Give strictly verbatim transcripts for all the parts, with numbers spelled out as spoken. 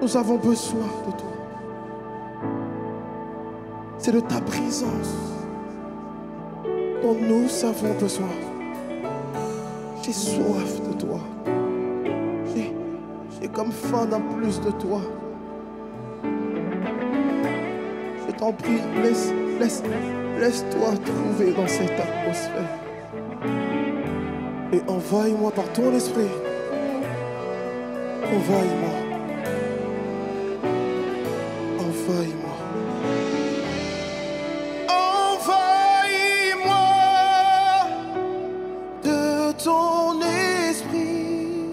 Nous avons besoin de toi. C'est de ta présence dont nous avons besoin. J'ai soif de toi. J'ai, j'ai comme faim d'un plus de toi. Je t'en prie, laisse, laisse, laisse-toi trouver dans cette atmosphère. Et envahis-moi par ton esprit. Envahis-moi. Envahis-moi. Ton esprit,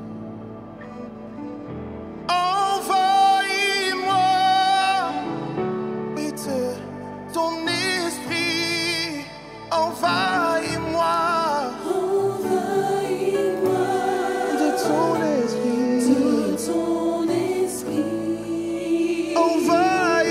envahis-moi, oui, de ton esprit, envahis-moi, envahis-moi, de ton esprit, de ton esprit, envahis-moi.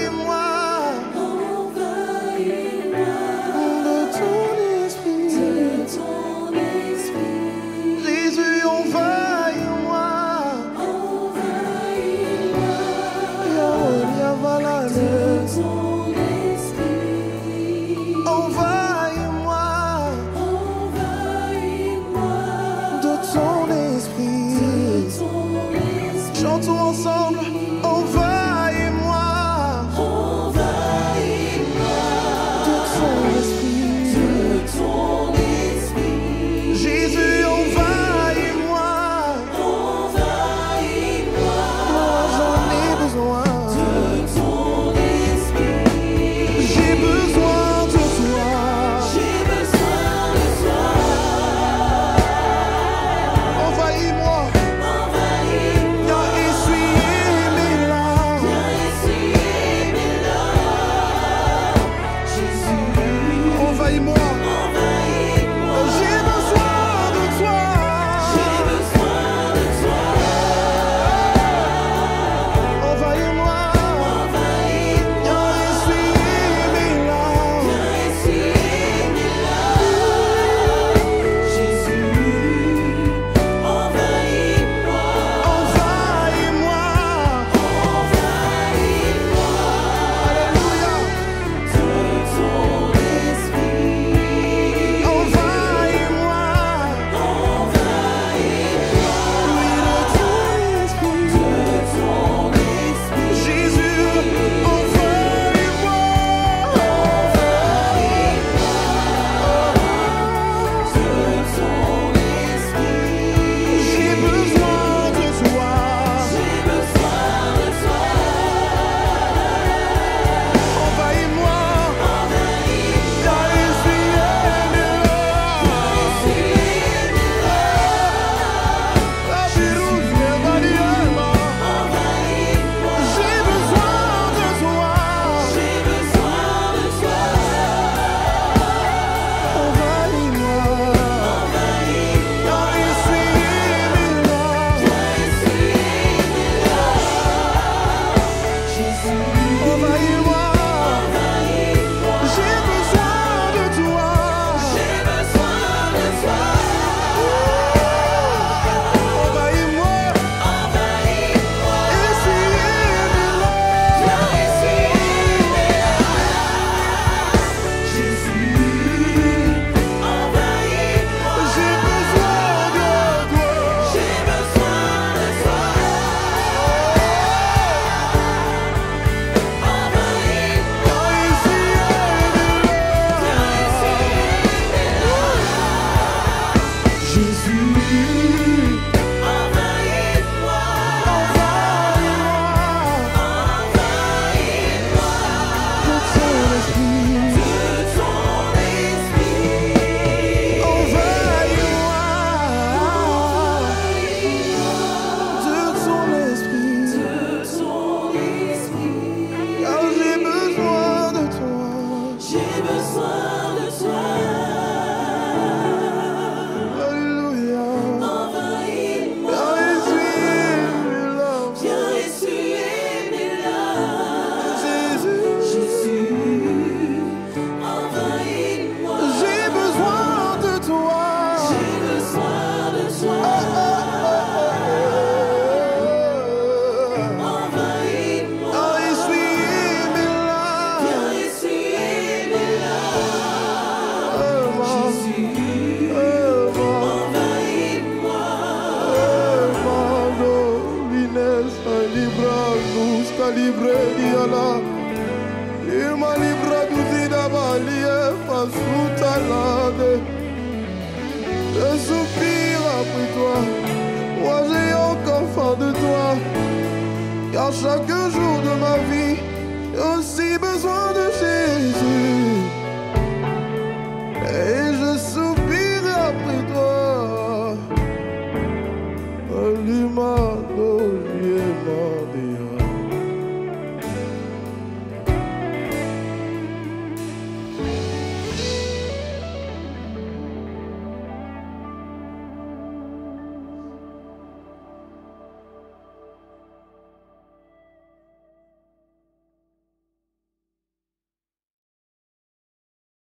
côté. Je soupire après toi. Moi j'ai encore faim de toi. Car chaque jour de ma vie, j'ai aussi besoin de Jésus.